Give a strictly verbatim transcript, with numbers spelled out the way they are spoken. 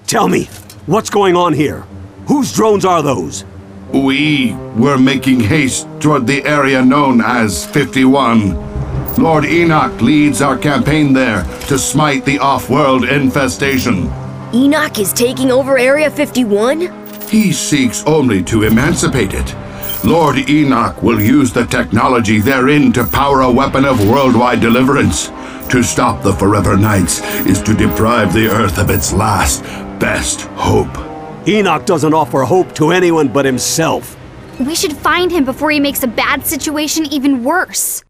Tell me, what's going on here? Whose drones are those? We were making haste toward the area known as fifty-one. Lord Enoch leads our campaign there to smite the off-world infestation. Enoch is taking over Area fifty-one? He seeks only to emancipate it. Lord Enoch will use the technology therein to power a weapon of worldwide deliverance. To stop the Forever Knights is to deprive the Earth of its last, best hope. Enoch doesn't offer hope to anyone but himself. We should find him before he makes a bad situation even worse.